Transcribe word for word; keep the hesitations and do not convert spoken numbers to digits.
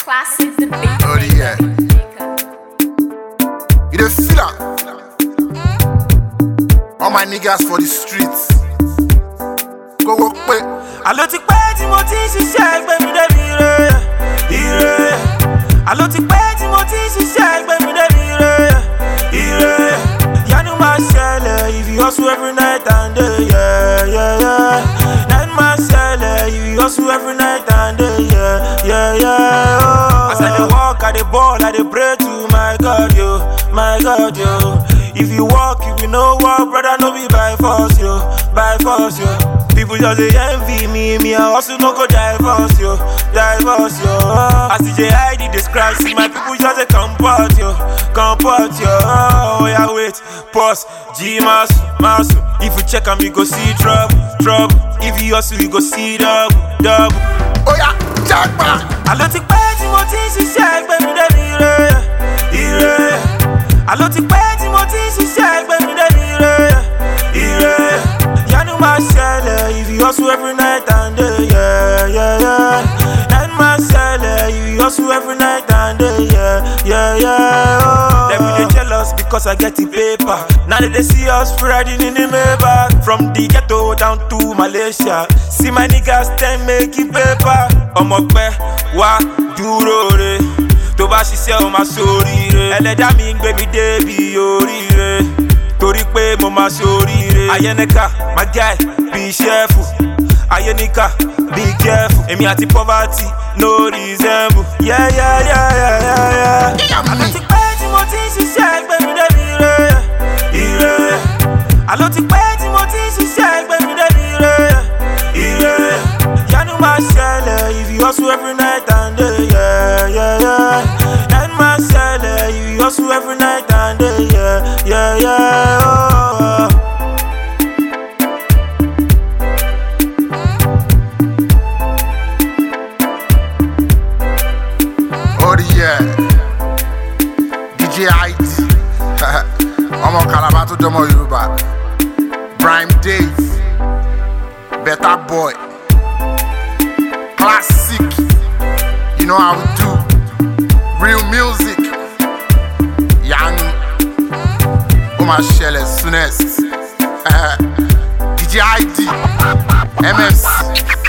Classic the beat. Oh yeah. You dey feel am? All my niggas for the streets. Go go pay. Àló ti pẹ́ tí mo ti ń ṣiṣẹ́ gbé mi débi ire, ire. Àló ti pẹ́ tí mo ti ń ṣiṣẹ́ gbé mi débi ire, ire. Yanu máa ṣẹlẹ̀ if you hustle every night and day, yeah, yeah, yeah. Yanu máa ṣẹlẹ̀ if you hustle every night and day, yeah, yeah, yeah. Oh. As I dey walk, I dey ball, I dey pray to my God, yo, my God, yo. If you walk, if you no walk, brother, no be by force, yo, by force, yo. People just dey envy me, me I also no go divorce, yo, divorce, yo. As D J I D describe, see my people just dey comport, yo, comport, yo. Oh yeah, wait, pause, G-Mass, Mass. If you check 'em, you go see trouble, trouble. If you hustle, you go see double, double. Oh yeah, jackpot. Àló ti pẹ́ tí mo ti ń ṣiṣẹ́ gbé mi débi ire, ire. Àló ti pẹ́ tí mo ti ń ṣiṣẹ́ gbé mi débi ire, ire. Yanu máa ṣẹlẹ̀ if you hustle every night and day, yeah, yeah, yeah. Yanu máa ṣẹlẹ̀ if you hustle every night and day, yeah, yeah, yeah. Oh. Dem dey jealous because I get the paper. Now they dey see us riding in the Maybach. From the ghetto down to Malaysia. See my niggas dem make it paper. Ọmọ pẹ́ wá dúró re. Tó bá ṣiṣẹ́ o máa ṣoríire. Ẹlẹ́dàá mi ń gbé mi débi oríire. Torí pé mo máa ṣoríire. Ayẹ́nìká, my guy, be careful. Ayẹ́nìká, be careful. Èmi àti poverty no resemble. Yeah, yeah, yeah, yeah, yeah, yeah. Àló ti pẹ́ tí mo ti ń ṣiṣẹ́ gbé mi débi ire, ire. Àló ti pẹ́ tí mo ti ń ṣiṣẹ́ gbé mi débi ire, ire. Yanu máa ṣẹlẹ̀ if you hustle every night and day, yeah, yeah, yeah. Yanu máa ṣẹlẹ̀ if you hustle every night and day, yeah, yeah, yeah. Oh. Oh yeah. D J I D. Ọmọ Calabar tó jọmọ Yorùbá. Prime Dave. Better boy. Classic. You know how we do. Real music. Yanu. Ó máa ṣẹlẹ̀ soonest. D J I D. M M C.